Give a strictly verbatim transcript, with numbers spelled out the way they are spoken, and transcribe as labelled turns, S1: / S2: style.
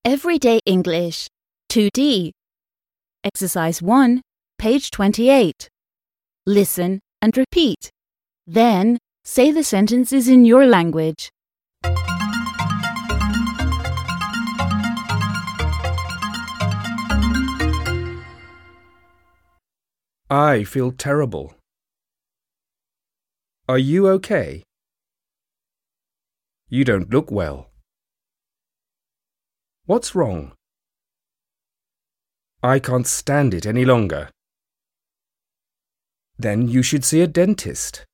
S1: Everyday English, two D. Exercise one, page twenty-eight. Listen and repeat. Then, say the sentences in your language.
S2: I feel terrible. Are you okay? You don't look well. What's wrong? I can't stand it any longer. Then you should see a dentist.